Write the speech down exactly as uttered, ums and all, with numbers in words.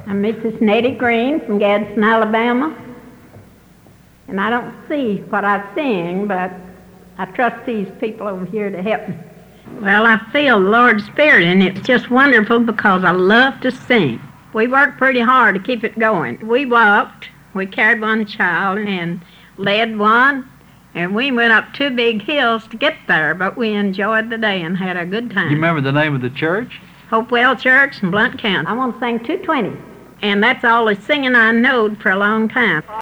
I'm Missus Nettie Green from Gadsden, Alabama. And I don't see what I sing, but I trust these people over here to help me. Well, I feel the Lord's Spirit, and it's just wonderful because I love to sing. We worked pretty hard to keep it going. We walked, we carried one child and led one, and we went up two big hills to get there, but we enjoyed the day and had a good time. You remember the name of the church? Hopewell Church in Blount County. I want to sing two twenty, and that's all the singing I knowed for a long time.